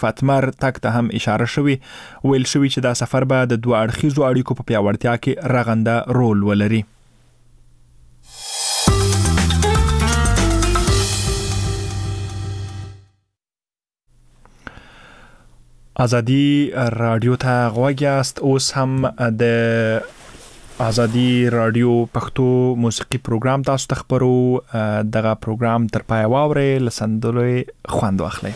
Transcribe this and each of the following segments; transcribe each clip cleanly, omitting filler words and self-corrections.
فاطمر تک ته هم اشاره شوی ویل شوی چې دا سفر به د دوه اړخیزو اړیکو په پیاوړتیا کې رغنده رول ولري. ازادي رادیو ته غوږ یاست. اوس هم د ازادي رادیو پښتو موسیقي پروګرام تاسو ته خبرو. دغه پروګرام تر پای واورئ، لسندلو خوند واخلئ.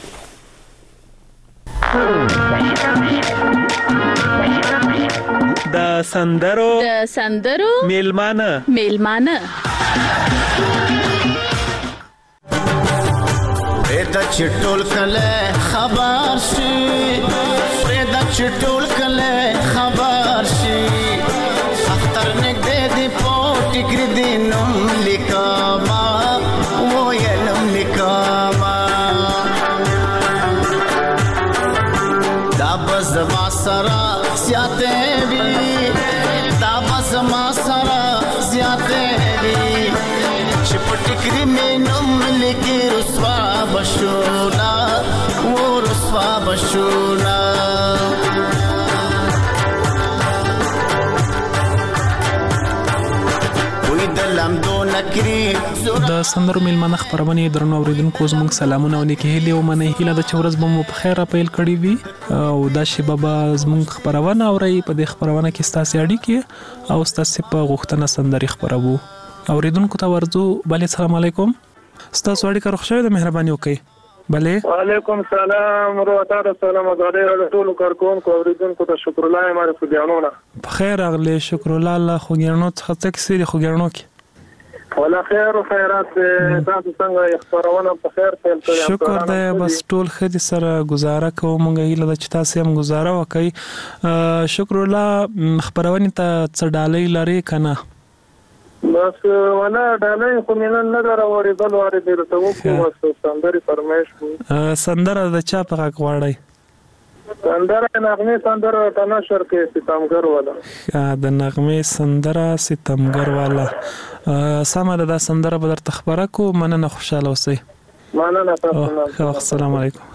د سندرو میلمانه دا چټول کله خبر شي، دا چټول کله خبر شي، اختر نګدې دی پوټ ګر دینم لیکما و ینم لیکما دا بز ما سرا زیاته وی، دا بز ما سرا زیاته وی، چپټ ګر مینم لیکي رسوا بشونا و رسوا بشونا. د سندرو میلمانه خبرونه درنو اوریدونکو زموږ سلامونه او نیکی هیله او مننه هیله د چورز بم په خیر اپیل کړی وي او دا شی بابا زموږ خبرونه اوري په دې خبرونه کې ستاسو اړیکې او ستاسو په غوښتنه سندري خبرو اوریدونکو ته ورځو. بله السلام علیکم، ستاسو اړیکه روښه ده، مهرباني وکړئ. بله وعلیکم السلام ورحمت الله السلام علیکم ټول کارکونکو اوریدونکو ته شکر الله ماره خوګیانونه بخیر اغلی شکر الله خوګیانو څخه تکسي دي خوګیانو کې ولا خیر او خیرات تاسو څنګه خبرونه په خیر پیل کړئ. شکر ده، بس ټول خدي سره گزاره کوم مونږ هیله د چتا سم گزاره وکي. شکر الله خبرونه ته څډالې لري کنه بس ولا ډالې خو مینه نه دراوړې بل واره دې ته وکړو سندري فرمایش کو سندره د چا په غږ وړي سندره نغمه سندره تناشر کې ستمګر والا د نغمه سندره ستمګر والا سمه ده سندره به درته خبره کو. مننه، خوشاله اوسئ. مننه تاسو. السلام علیکم.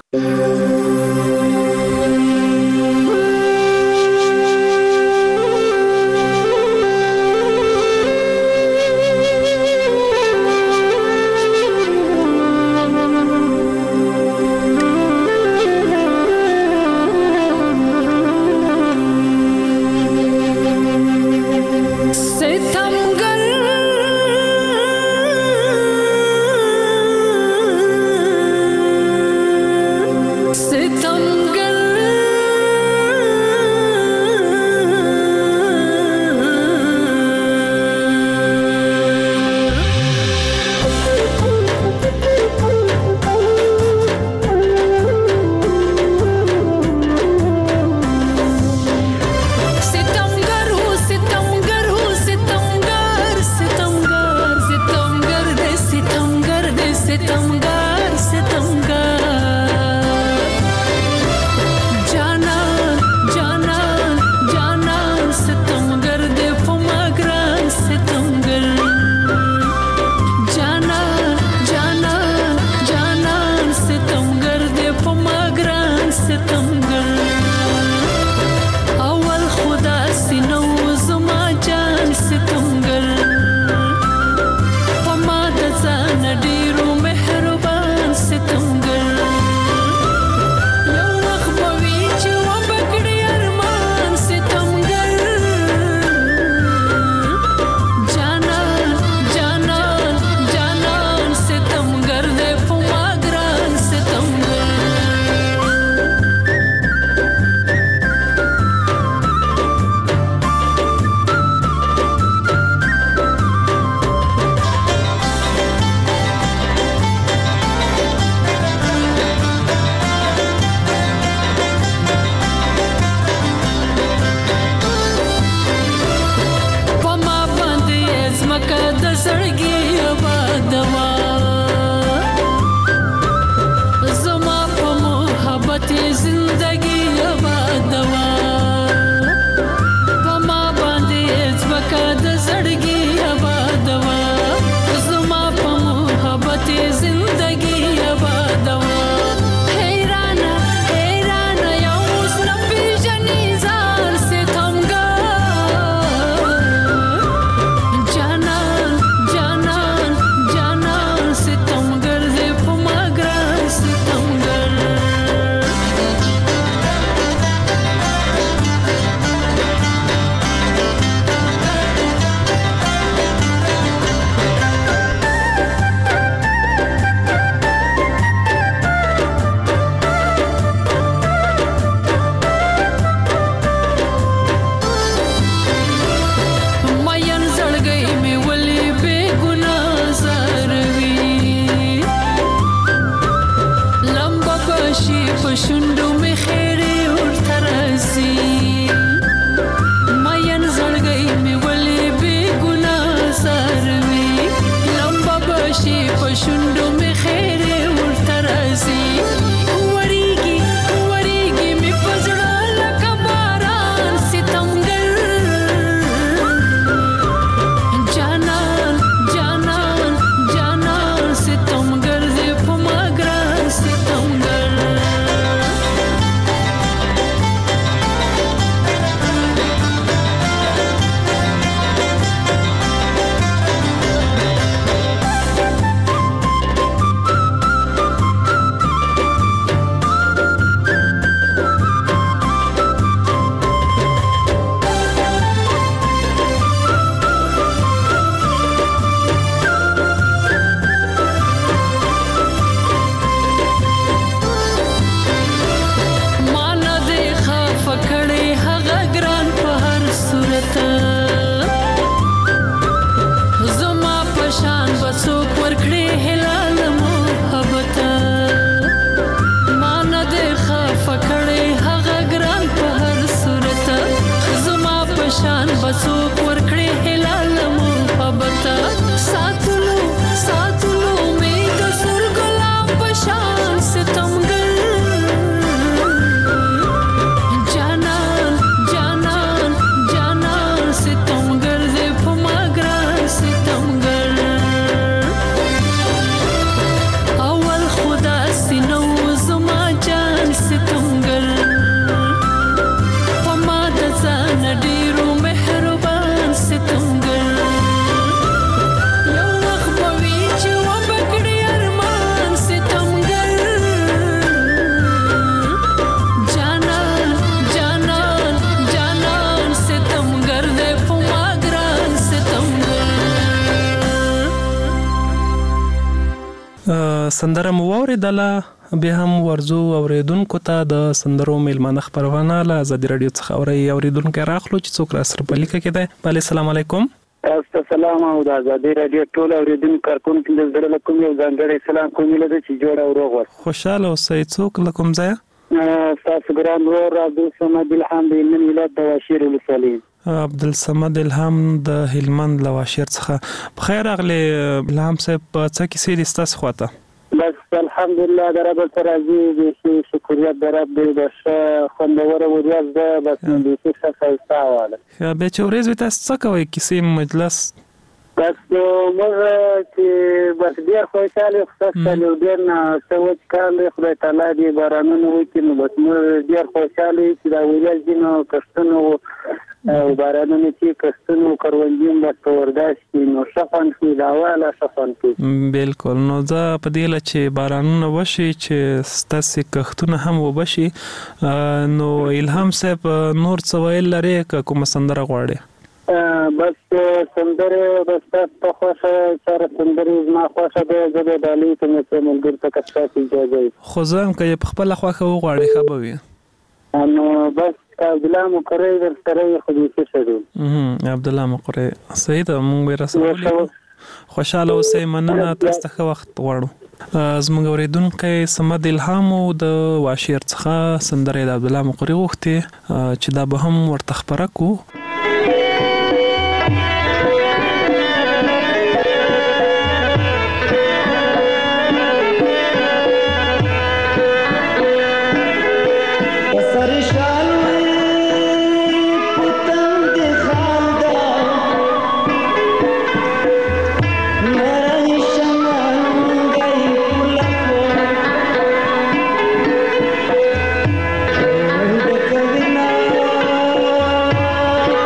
سندره مو اوریدله بیا هم ورزو اوریدونکو ته د سندرو میلمانه خبرونه له آزادي رادیو څخه اوریدونکو راخلو چې څوک را سره په لیکه کې ده. بله السلام علیکم. تاسو سلام او د آزادي رادیو ټول اوریدونکو کارکونکو د زړه له کومې یو ځانګړی سلام کوم له دې چې جوړ او روغ وي. خوشاله اوسئ. څوک له کوم ځای؟ تاسو ګران ورور عبدالصمد الهام د هلمند ولایت د واشیر ولسوالۍ. عبدالصمد الهام د هلمند له واشیر څخه. بخیر راغلی الهام صاحب. څه کیسې دي ستاسو خواته؟ بس الحمدلله د رب سره راضي دي. شکریه د رب دې د خوندوره ورځ ده. بس دې څه ښایسته واله. بیا چې ورځ وي تاسو څه کوئ کیسې مجلس؟ بس موږ چې بس ډېر خوشحاله خصوصا یو ډېر نه څه وچ کال دی خدای تعالی دې بارانونه وکړي نو بس موږ ډېر خوشحاله یو چې دا ورځ دي نو کښتونه او بارانونه چې کښتونه کروندین بس په ورداش کې نو شفن کې دا واله شفن کې بالکل. نو زه په دې له چې بارانونه وشي چې ستاسو کښتونه هم وبشي نو الهام صاحب نور څه ویل لري که کومه سندره غواړي؟ بس سندره بس تاسو خوښه سره سندره زما خوښه ده. زه به ډالۍ کوم چې ملګر ته کښته اجازه وي. خو زه هم که په خپله خوښه وغواړي ښه به وي. نو بس عبدالله مقری در سره خو دې څه شو عبدالله مقری صحیح ده. موږ به رسولو. خوشاله اوسئ. مننه. تاسو ته ښه وخت غواړو. زموږ اورېدونکی صمد الهام د واشیر څخه سندره د عبدالله مقری غوښتې چې دا به هم ورته خپره کړو. Oh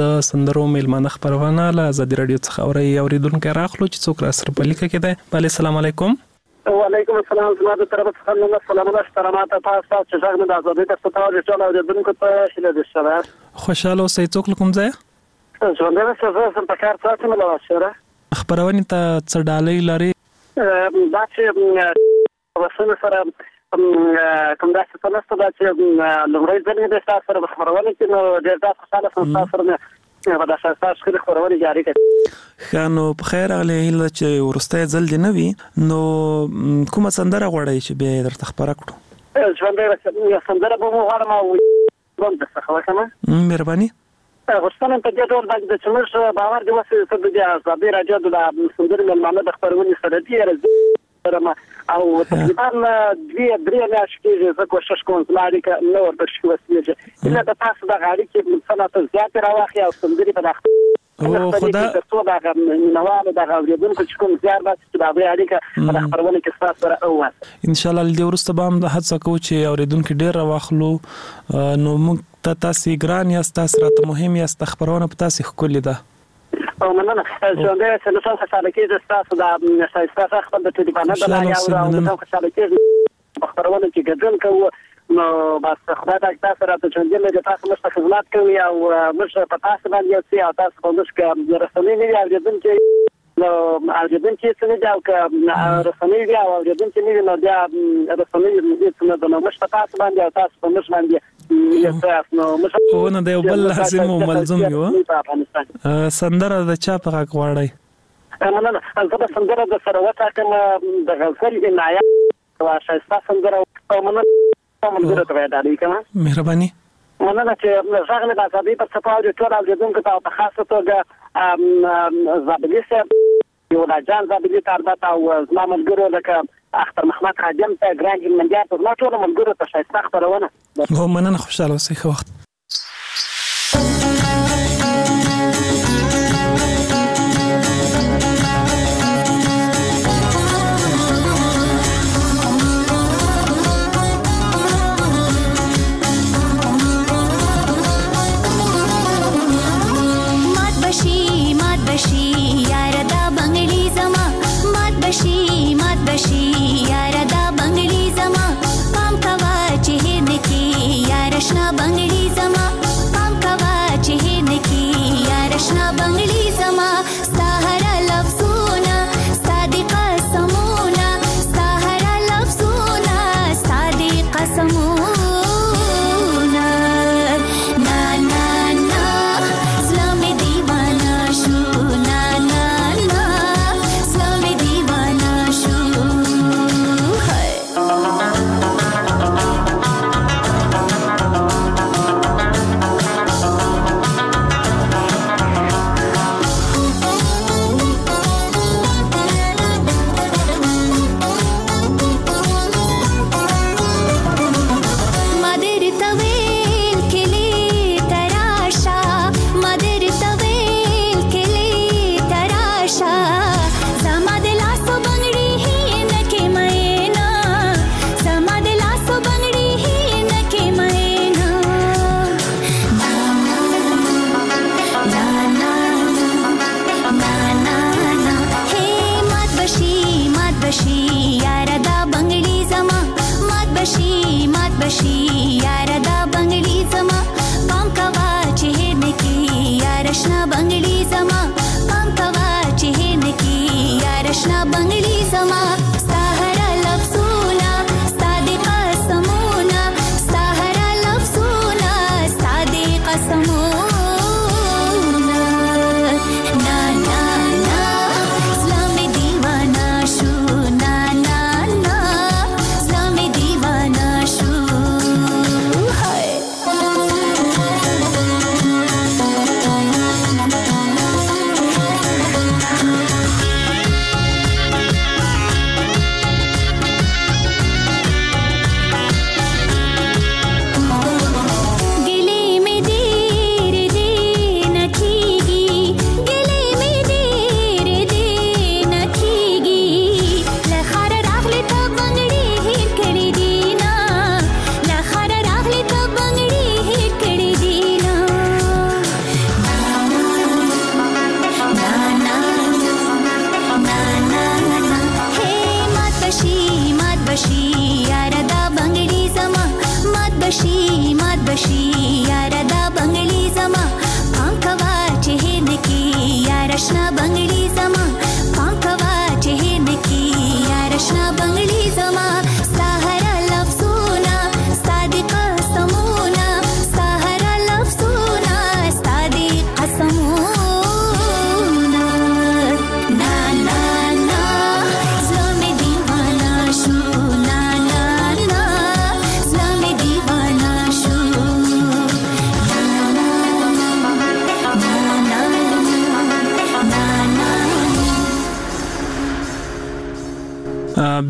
د سندرو میلمانه خبرونه له آزادي رادیو څخه اوریدونکو راخلو چې څوک را سره په لیکه کې ده. بله السلام علیکم. وعلیکم السلام. زما د طرف څخه نو سلامونه سترامات تاسو چې څنګه د آزادۍ تاسو ته ورته اوریدونکو ته هیله ده سره خوشاله اوسئ. څوک کوم ځای ژوند به څه سم په کار ساتم له واشره خبرونه ته څه ډالۍ لري دا چې وسنه سره کوم دا څه نشته دا چې لومړی ځل د تاسو سره خبرونه کې نو ډېر تاسو سره سره په داسې اساس کې خبرونه جاری کړي. خانو په خیر علي هله چې ورسته ځل دی نوي نو کومه سندره غوړی چې به درته خبره کړو ژوند به سندره به مو غواړم او کوم څه خبره کوم مهرباني غوښتنه په دې ډول باندې چې موږ باور دی وسه چې د آزادي رادیو د سندرې ملمانه د خبرونې سره دی او تقریبا 2-3 میاشتې زه کوشش کوم چې اړیکه نو ورته شو وسیږي اله د تاسو د غاړي کې مثلا زیات راوخی او سندري په داخله او خدا څه دا نوواله د غوړېدونکو چې کوم زیار بس چې د اړیکه په خبرونه کې تاسو سره اوه ان شاء الله د ورسته به هم د هڅه کوو چې اوریدونکو ډیر راوخلو نو موږ تاسو ګران یاست تاسو راته مهم یاست خبرونه په تاسو خولې ده او مننه ژوند چې نو څنګه خوشاله کېږي تاسو د سایسته خپل د ټلیفون د لارې او د خوشاله کېږي خبرونه چې ګډون کوو نو بس خدای دې تاسو راته چې دې تاسو مست خدمات کوي او مش په تاسو باندې او تاسو په مش کې رسمي نه دی او چې نو اجازه چې څه نه دا او رسمي دی او اجازه چې نه نو دا رسمي دې څه نه نو مش په تاسو باندې او تاسو په مش باندې خو نه دی بل لازم او ملزم یو سندره د چا په غږ غواړی نه زه د سندره د سره وټاکم د غزل عنایت او شایسته سندره او منظره ته وایي کوم مهرباني مننه چې ځاګله د آزادۍ په څپاو د ټول اوریدونکو ته په خاصه توګه زابلی صاحب یو د جان زابلی تربت او زما ملګرو لکه اختر محمد خادم ته ګران جمنګیا ته زما ټول ملګرو ته شایسته خبرونه هو مننه خوشاله اوسئ ښه وخت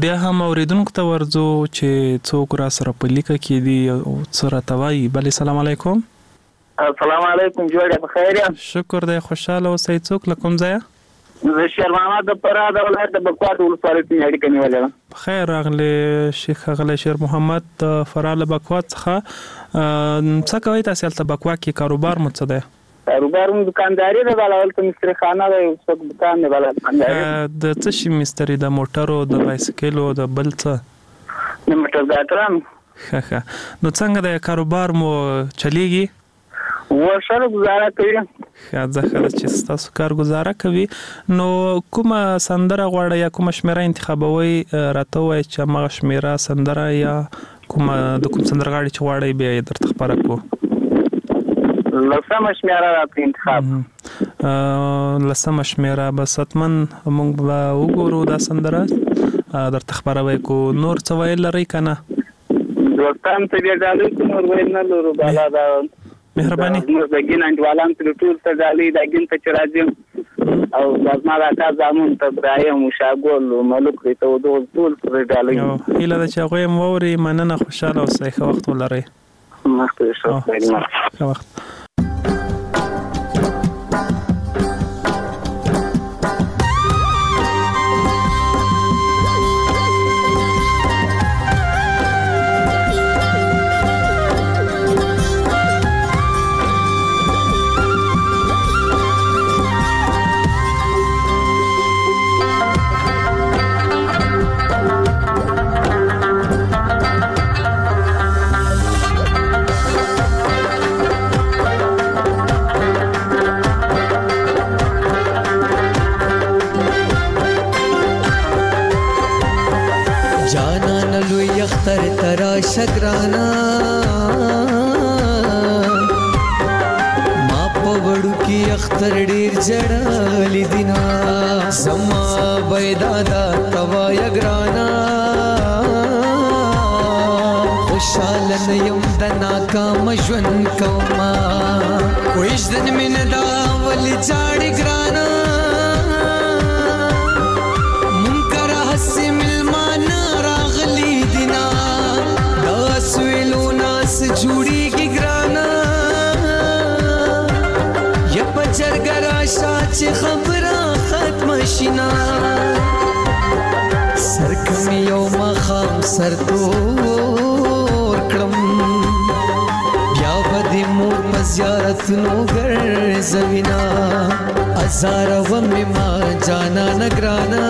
بیا هم اوریدونکو ته ورځو چې څوک را سره په لیکه کې دي او څه راته وایي. بلې سلام علیکم. السلام علیکم، جوړه بخیر یم. شکر دی، خوشاله اوسئ. څوک له کوم ځایه؟ زه شیر محمد د فراه د ولایت د بکوات ولسوالۍ څخه اړیکه نیولې ده. خیر راغلی شیخ اغلی شیر محمد د فراه له بکوات څخه. څه کوئ تاسې هلته بکوات کې؟ کاروبار مو څه دی؟ کاروبار مو دکانداري ده، بله هلته مستري خانه ده، یو څوک دکان دی، بله دکانداري. د څه شي مستري؟ د موټرو، د بایسکلو، د بل څه؟ د موټر ګاټرانو. ښه. نو څنګه د کاروبار مو چلیږي؟ ورسره گزاره کوي. ښه چې ستاسو کار گزاره کوي. نو کومه سندره غواړئ یا کومه شمیره انتخابوئ؟ راته ووایئ چې همغه شمیره سندره یا کومه د کوم سندرغاړي چې غواړئ بیا یې درته خپره کړو. لسمه شمیره راته انتخاب. لسمه شمیره بس حتمن موږ به وګورو دا سندره درته خپروئ. کو نور څه ویل لرئ که نه؟ دوستان ته بیا ډالۍ کوم نور ویل نه لرو. بالا دا مهرباني موږ د ګین انډوالان ته ټول ته ډالۍ د ګین ته چې راځم او زما راکا زامون ته برایم شاګول ملک ته ودول ټول ته ډالۍ. هیله ده چې هغوی هم واوري. مننه، خوشحاله اوسئ، ښه وخت ولرئ. مخکې ښه وخت. اختر ترا شگرانا ما پوڑو کی اختر ډیر جړالی دینا سما بيدادا توا یگرانا خوشالن یم د ناکام ژوند کوما کویش دن من دا ول جاړی ګرانا منکر حسی ملمان راغلی دینا داس ویلو ناس جوړی کی ګرانا یا پچر ګراشا چې خبره ختم شینا سرکم یو مخام سرتور کړم بیا بدی مور پزیارت نو ګرځوینا ازار و می ما جانا نگرانا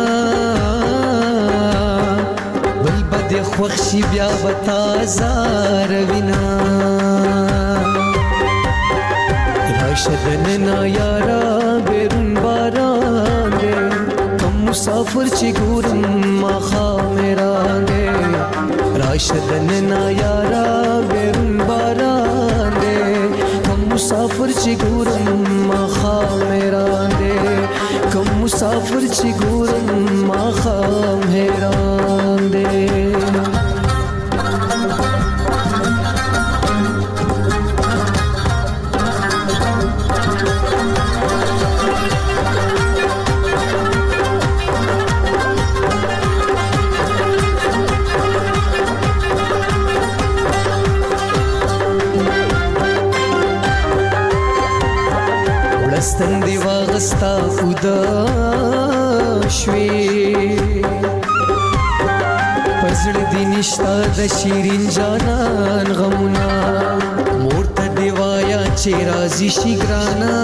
بل بد خوښي بیا وتا زار وینا راشدن نا یارا بیرون باران دے کم مسافر چی گورم مخا میران دے راشدن نا یارا بیرون باران دے کم مسافر چی گورم مخا میران دے کم مسافر چی گورم مخا میران دے ستن دی واغستا خدا شوی پزړ دی نشتا د شیرین جانان غمنا مورته دی وایا چې راضی شي ګرانا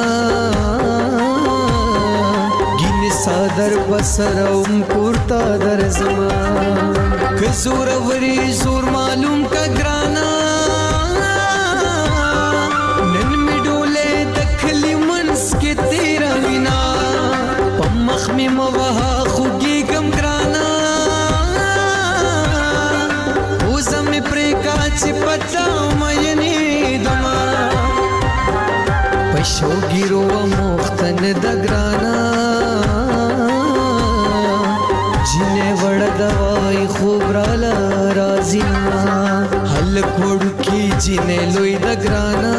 ګین صادر بسروم پورتا در زمان که زور وری زور معلوم کا ګرانا می موها خوږی ګم ګرانا اوس می پریکا چې پتا مې دما پښو ګیرو مختن د ګرانا جنې وړ دوای خوب را رازینا حل کوړ کی جنې لوی د ګرانا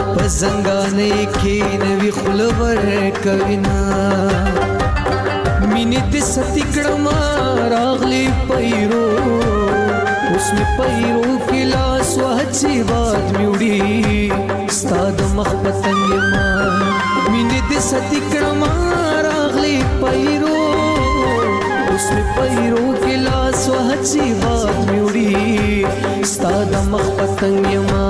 زنګانې کې نوی خلور کوینا مینې د ستکړم راغلی پیرو اوس می پیرو کې لاس وهڅې باد میوړي ستا د مخ پتنګ ما مینې د ستکړم راغلی پیرو اوس می پیرو کې لاس وهڅې باد میوړي ستا د مخ پتنګ ما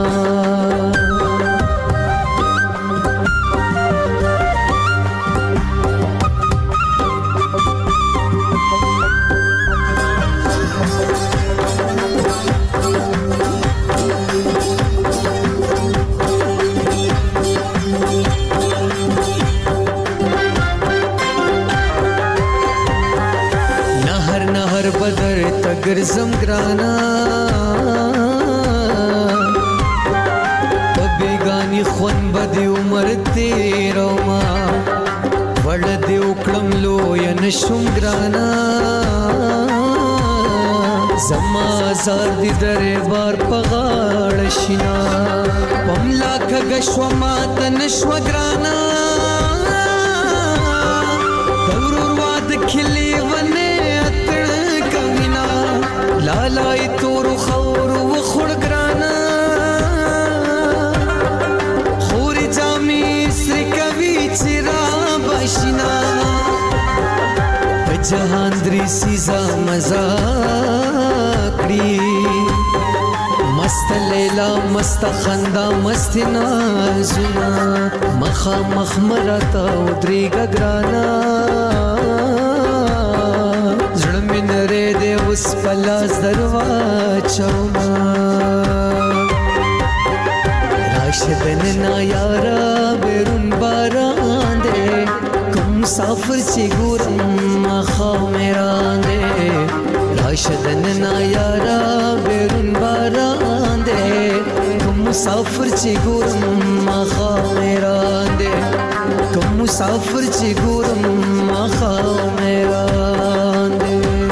بدر تګرزم ګرانا په بیگانی خون بدی عمر تیرو ما وړ دی وکړم لوی نشم ګرانا زما زار دی دربار پغاړ شینا پملا کګشو ما تنشو ګرانا دورور واد خلی ونه لالائی تور خور و خور گرانا خوری جامی سری کوي چرا باشنا جهان دری سیزا مزا کړی مست لیلا مست خندا مست نازنا مخا مخمرتا ودری گرانا نره دے اس پلاس درواچو ما راشدن نا یارا بیرون باران دے کم مسافر چی گورم مخاو میران دے راشدن نا یارا بیرون باران دے کم مسافر چی گورم مخاو میران دے کم مسافر چی گورم مخاو میران دے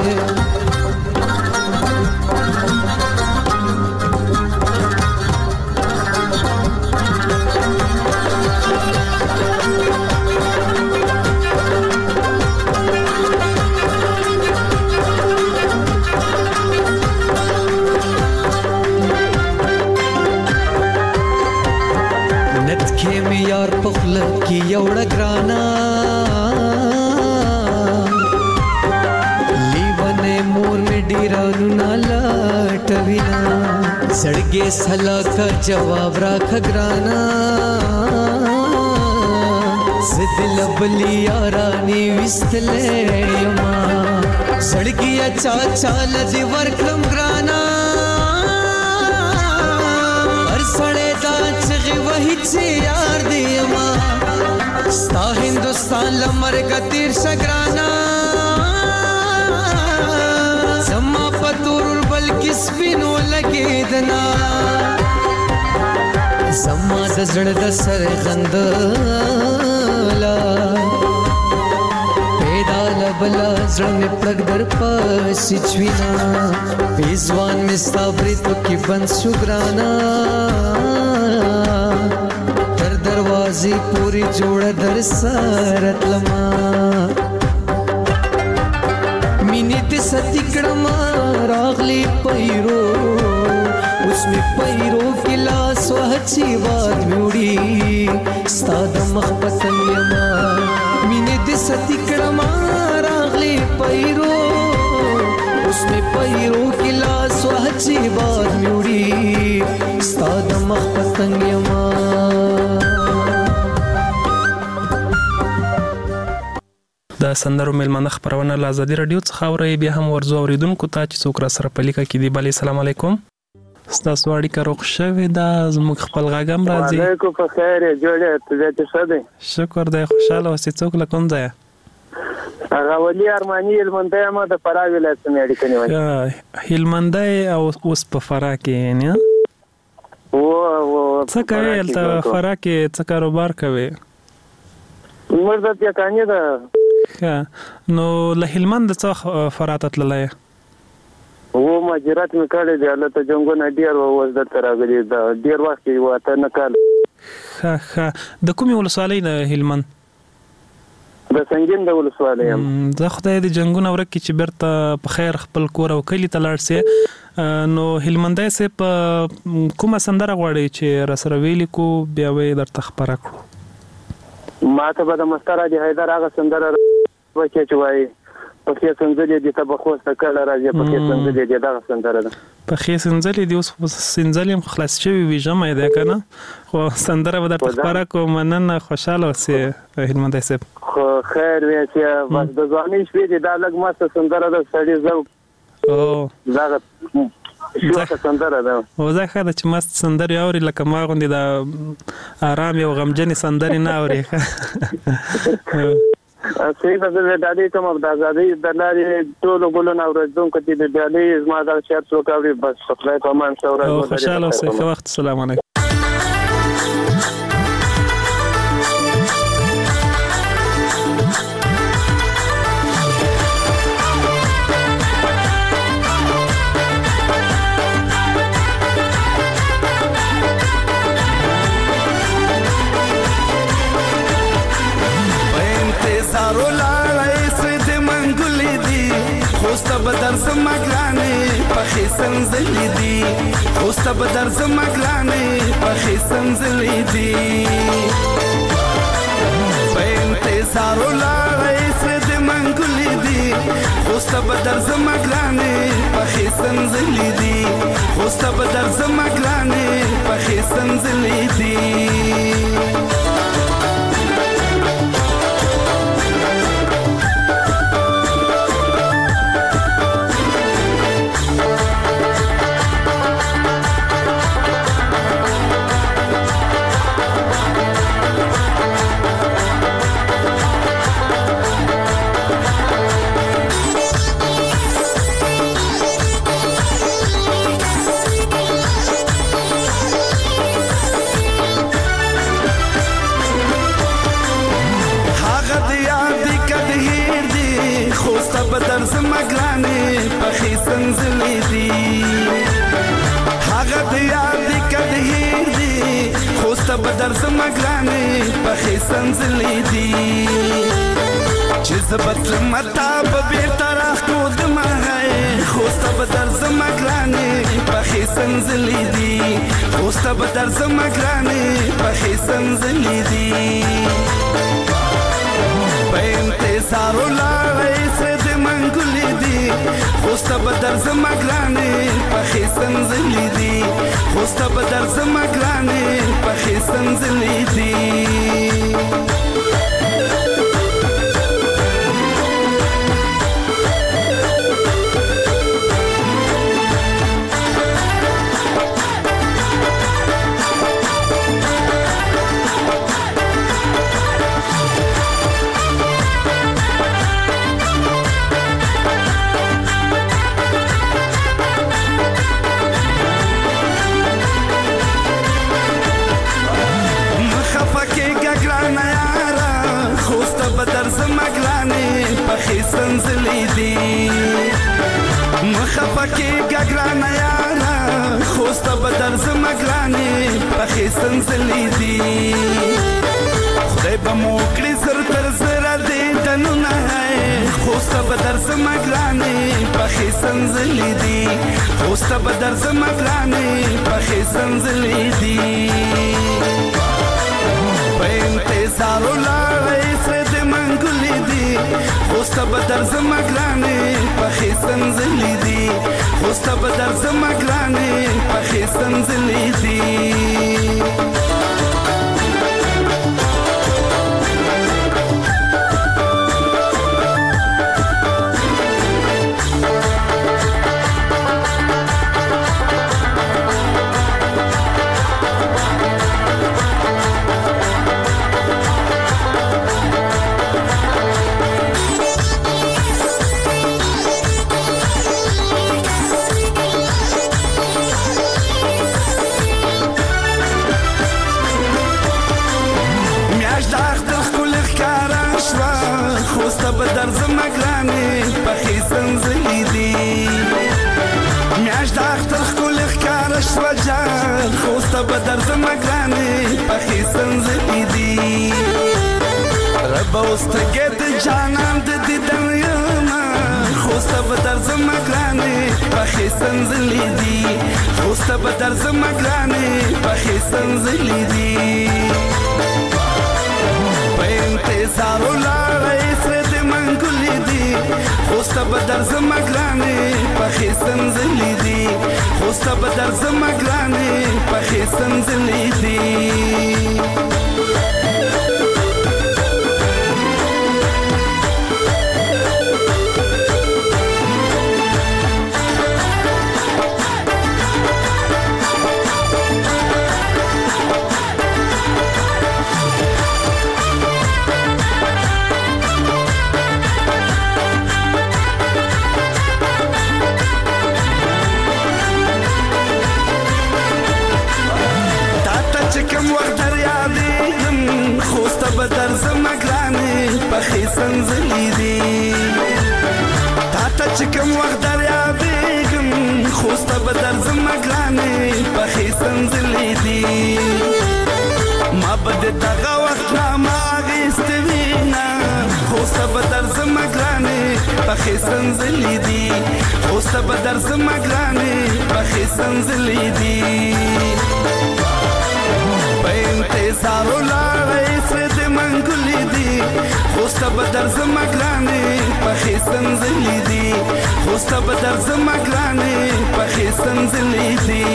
یار پخل کی یوړه ګرانا لیونه مور می ډیرانو نالاټوینا سړګې سلا کا جواب راخ ګرانا زدل بلی یارانی وستلې یما سړګي اچا چال دی ورکلم ګرانا هر سړې دا چغي وਹੀ چې یار دی ما ستا هندوستان لمرګ تیر شګرانا زما پتور بلکې سپینو لګیدنا زما د زړه د سر غندلا پیدا لبلا زړه می پړګ در پاسې چوینا پیزوان می صبرې تو کې بند شګرانا دروازې پوری جوړ در سرت لما مینې ته ستکړم راغلی پیرو اوس می پیرو کې لاس وهڅې باد میوړي ستا د مخ پتنګ یما مینې ته ستکړم راغلی پیرو اوس می پیرو کې لاس وهڅې باد میوړي ستا د مخ پتنګ یما د سندرو ملمنه خبرونه له ازادي رادیو څخه اوري بیا هم ورزو اوریدونکو ته چې څوک را سره پلیکه کې دی بل السلام علیکم ستاسو اړیکه روغ شوې ده زموږ خپل غاګم راځي علیکم په خیر جوړه ته دې څه ده شکر دی خوشاله اوسې څوک له کوم ځای هغه ولي ارماني هلمندای ما د فراه ولایت نه اړیکه نیولې هلمندای او اوس په فراه کې نه څه کوي تل فراه کې څه کاروبار کوي مرده بیا کانې ده نو له هلمند څخه فراه ته تللی و مهاجرت مې کړی دی هلته جنګونه ډېر اوس دلته راغلي ده ډېر وخت یې اته نه کال ښه د کومې ولسوالۍ نه هلمند د سنگین د ولسوالۍ یم. زه خدای دې جنگونه ورکړي چې بیرته په خیر خپل کور او کلي ته لاړ سې. نو هلمندی صاحب کومه سندره غواړئ چې راسره ویلي کو بیا به یې درته خپره کړو؟ ما ته به د مستر حاجي حیدر هغه سندره وکړي چې وایي پخې سنځلې دي ته به خوسته کله راځي پخې سنځلې دي دغه سندره ده. پخې سنځلې دي اوس سنځلې هم خلاص شوي وي ژمی دی که نه خو سندره به درته خپره کوم. مننه خوشحاله اوسې هلمندی صاحب. خو خیر وی چې بس د ځوانۍ شپې دي دا لږ مسته سندره ده سړي ذوق دغه شوخه سندره ده. او زه ښه ده چې مست سندرې اوري لکه ما غوندې د ارامې او غمجنې سندرې نه اوري. صحیح ده. زه ډالۍ کوم د ازادۍ د لارې ټولو ګلونه اورېدونکو ته د ډالۍ زما دغه شعر څوک اوري بس خدای په امان ښه ورځ ولري. خوشحاله اوسئ. ښه وخت. السلام علیکم. خوسته بدر زمگلانی پخی سنزلی دی خوسته بدر زمگلانی پخی سنزلی دی به انتظارو لارای سرد منگلی دی خوسته بدر زمگلانی پخی سنزلی دی خوسته بدر زمگلانی پخی سنزلی دی. بدر زمگلانی پخی سنزلی دی هاگا دیار دی کدهیر دی خوسته بدر زمگلانی پخی سنزلی دی چیز بطلمتا ببیر تراخ کود مهی خوسته بدر زمگلانی پخی سنزلی دی خوسته بدر زمگلانی پخی سنزلی دی به انتظارو لارای سرد منگلی دی خوسته بدر زمگلانی پخی سنزلی دی خوسته بدر زمگلانی پخی سنزلی دی. بدر زمگلانی پخی سنزلی دی مخفکی گگران یارا خوسته بدر زمگلانی پخی سنزلی دی خدای بموکلی زر تر زر دیدنو نهای خوسته بدر زمگلانی پخی سنزلی دی خوسته بدر زمگلانی پخی سنزلی دی به انتظارو لارای سرد منگلی دی خوسته بدر زمگلانی پخی سنزلی دی خوسته بدر زمگلانی پخی سنزلی دی. خوسته بدر زمگلانی پخی سنزلی دی میاش د اختر خکل اخکارش و جان خوسته بدر زمگلانی پخی سنزلی دی رب بوستګې د جانان د دیدن یما خوسته به درځم ګرانې پخې سنځلې دي خوسته به درځم ګرانې پخې سنځلې دي په انتظار ولاړې سره د منګلې دي خوسته به درځم ګرانې پخې سنځلې دي خوسته به درځم ګرانې پخې سنځلې دي بدرځم ګرانې پخې سنځلې دي تاته چې کوم وخت در یادېږم خوسته به درځم ګرانې پخې سنځلې دي ما به د دغه وخت نامه اخیستې وي نه خوسته به درځم ګرانې پخې سنځلې دي خوسته به درځم ګرانې پخې سنځلې دي په انتظار ولاړې سره د منګلې دي خوسته به درځم ګرانې پخې سنځلې دي خوسته به درځم ګرانې پخې سنځلې دي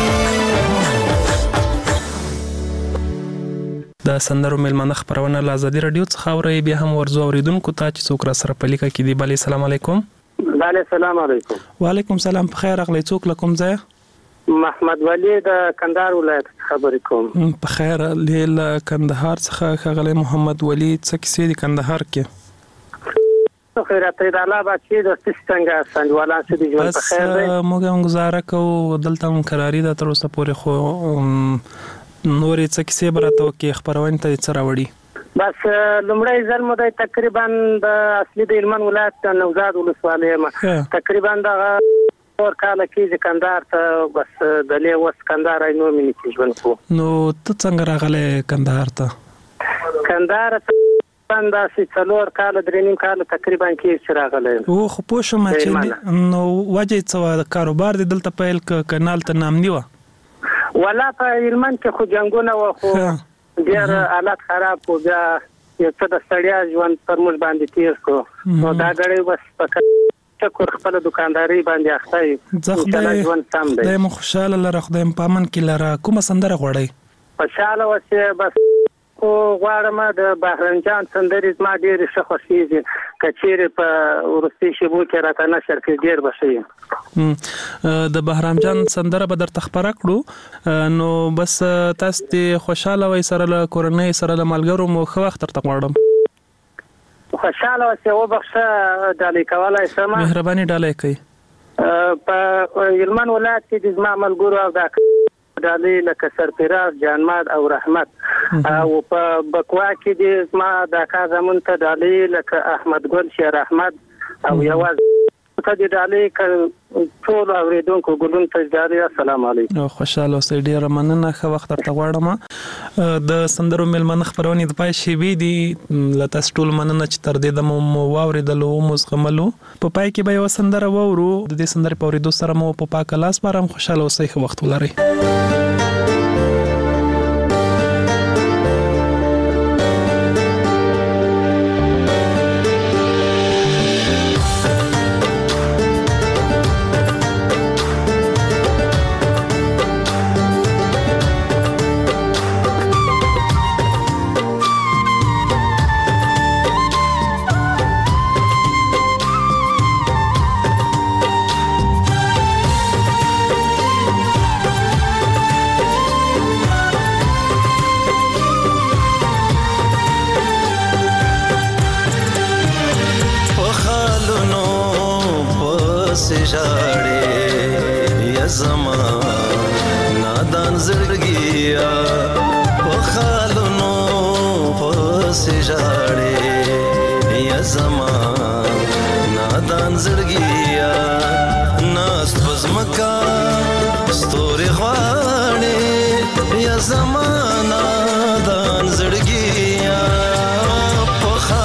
د سندرو میلمانه خبرونه له ازادي رادیو څخه اورئ بیا هم ورزو اوریدونکو ته چې څوک را سره په لیکه کې دی بل السلام علیکم بله السلام علیکم وعلیکم السلام په خیر اغلی څوک له کوم ځای محمد ولی د کندهار ولایت خبرې کوم په خیر له کندهار څخه ښاغلی محمد ولی څه کیسې دي کندهار کې خیرته د الله بچي د څنګه سنجوالان چې د ژوند په خیر دی موږ هم گزاره کوو دلته هم قراری ده تر اوسه پورې خو نورې څه کیسې به راته وکړي خپرونې ته څه راوړي بس لومړی ځل مو دی تقریبا د اصلي د هلمند ولایت د نوزاد ولسوالۍ یم تقریبا دغه کاله کې کندهار ته بس د لې وس کندهار نو مې کې ژوند کو نو ته څنګه راغلی کندهار ته کندهار ته باندې څلور کال درې نیم کال تقریبا کې راغلی او خو پوه شوم چې نو وجه څه د کاروبار د دلته پیل کنال ته نام نیوه ولا په هلمند کې خو جنګونه و خو ډېر حالت خراب و بیا یو څه د ستړیا ژوند پر موږ باندې تیر کو نو دا غړي بس شکر خپل دکانداري باندې اخته یې ژوند سم دی د خوشاله لره خدای په امن کې لره کومه سندره غوړی خوشاله وسه بس کو غواړم د بهرنجان سندرې ما ډېر ښه خوښیږي کچېره په ورستي شبو کې راته نشر کې ډېر بشي د بهرامجان سندره به درته خبره کړو نو بس تاسو ته خوشاله وای سره له کورنۍ سره له ملګرو مو خو وخت ترته غواړم خوشاله اوسه وبخښه ډالۍ کولای سم مهرباني ډالۍ کوي په هلمند ولایت کې د زما ملګرو او د ډالۍ لکه سرفراز جانماد او رحمت او په بکوا کې د زما د کا زمون ته ډالۍ لکه احمد ګل شیر احمد او یواز ته د ډالۍ ټول اوریدونکو ګلون ته ډالۍ السلام علیکم خوشاله اوسئ ډیر مننه خو وخت ترته غواړم د سندرو میلمنه خبرونه د پای شی وی دي لته ټول مننه چې تر دې د مو واوریدلو مزغملو په پای کې به یو سندره وورو د دې سندرې په اوریدو سره مو په پاک لاس بارم خوشاله اوسئ خو وخت ولرئ زمانہ دان زړګیا په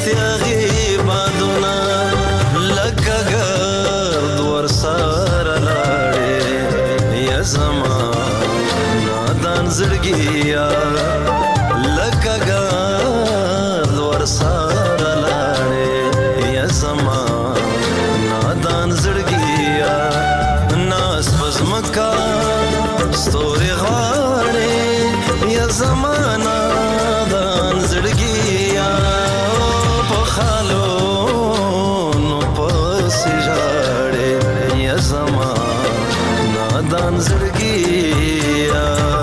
تیاغي بادونه لکه ګرد ورسره لاړې یا زما نادان زړګیا لکه ګرد ورسره لاړې یا زما نادان زړګیا ناس بزمکا ستوري غاړې یا زما نادان زړګیا په خالو نو پسې ژاړې یا زما نادان زړګیا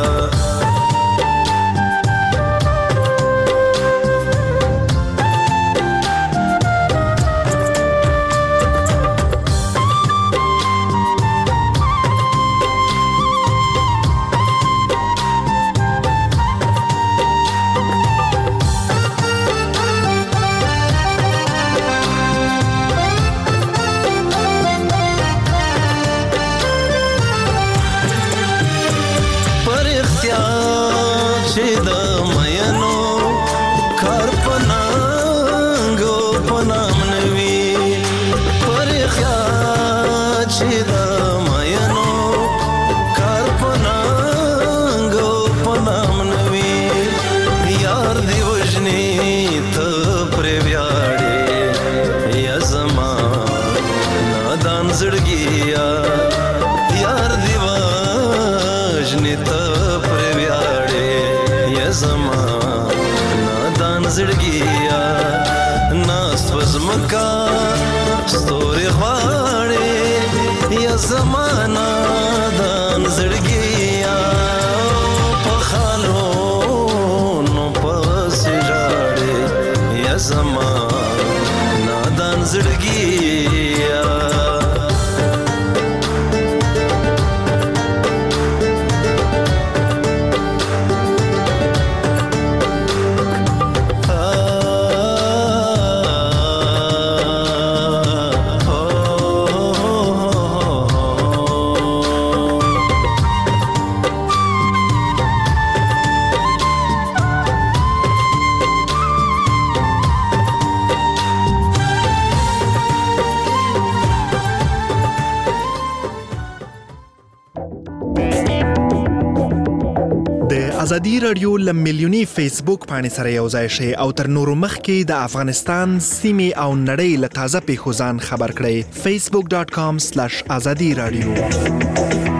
چې د مینو کار پنانګو پنام نوي پر خیال چې د مینو کار پنانګو پنام نوي یار دی وژني ته پرې ویاړې یا زما نادان زړګیا یار دی وژني ته زما نادان زړګیا ناس وزمکا ستوري غواړې یا زما نادان زړګیا په خالو نو پسې ژاړې یا زما نادان زړګیا ازادي رادیو لمیلیونی فیسبوک باندې سره یو ځای شي او تر نورو مخکې د افغانستان سیمې او نړۍ له تازه پیښو ځان خبر کړئ facebook.com/azadi radio